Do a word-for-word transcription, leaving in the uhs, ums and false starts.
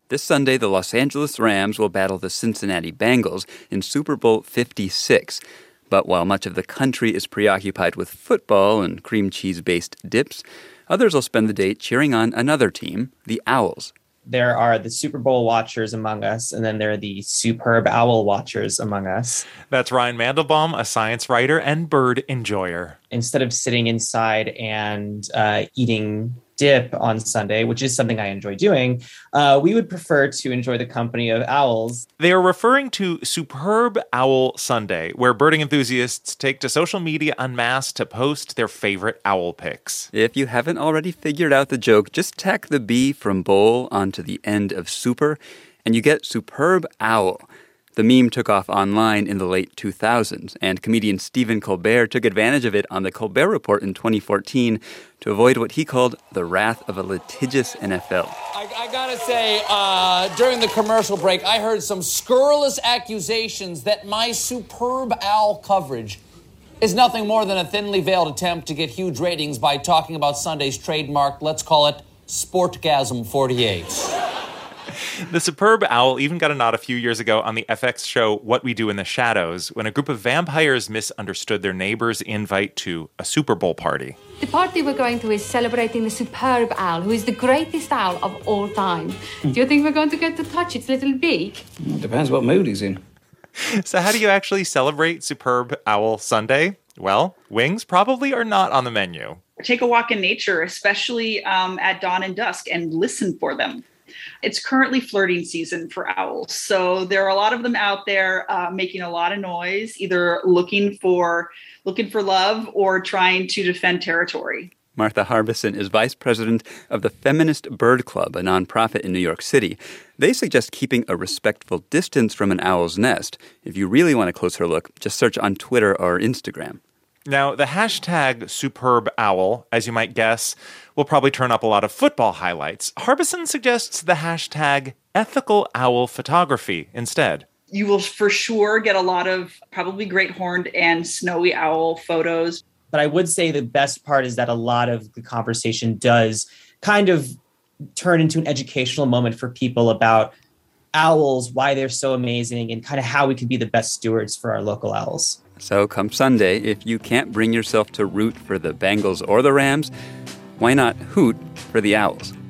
This Sunday, the Los Angeles Rams will battle the Cincinnati Bengals in Super Bowl fifty-six. But while much of the country is preoccupied with football and cream cheese-based dips, others will spend the day cheering on another team, the Owls. There are the Super Bowl watchers among us, and then there are the superb owl watchers among us. That's Ryan Mandelbaum, a science writer and bird enjoyer. Instead of sitting inside and uh, eating dip on Sunday, which is something I enjoy doing, uh, we would prefer to enjoy the company of owls. They are referring to Superb Owl Sunday, where birding enthusiasts take to social media en masse to post their favorite owl pics. If you haven't already figured out the joke, just tack the B from bowl onto the end of super, and you get Superb Owl. The meme took off online in the late two thousands, and comedian Stephen Colbert took advantage of it on The Colbert Report in twenty fourteen to avoid what he called the wrath of a litigious N F L. I, I gotta say, uh, during the commercial break, I heard some scurrilous accusations that my Superb Owl coverage is nothing more than a thinly veiled attempt to get huge ratings by talking about Sunday's trademark, let's call it, Sportgasm forty-eight. The Superb Owl even got a nod a few years ago on the F X show What We Do in the Shadows, when a group of vampires misunderstood their neighbor's invite to a Super Bowl party. The party we're going to is celebrating the Superb Owl, who is the greatest owl of all time. Do you think we're going to get to touch its little beak? Depends what mood he's in. So how do you actually celebrate Superb Owl Sunday? Well, wings probably are not on the menu. Take a walk in nature, especially um, at dawn and dusk, and listen for them. It's currently flirting season for owls. So there are a lot of them out there uh, making a lot of noise, either looking for looking for love or trying to defend territory. Martha Harbison is vice president of the Feminist Bird Club, a nonprofit in New York City. They suggest keeping a respectful distance from an owl's nest. If you really want a closer look, just search on Twitter or Instagram. Now, the hashtag Superb Owl, as you might guess, will probably turn up a lot of football highlights. Harbison suggests the hashtag Ethical Owl Photography instead. You will for sure get a lot of probably great horned and snowy owl photos. But I would say the best part is that a lot of the conversation does kind of turn into an educational moment for people about owls, why they're so amazing, and kind of how we can be the best stewards for our local owls. So come Sunday, if you can't bring yourself to root for the Bengals or the Rams, why not hoot for the Owls?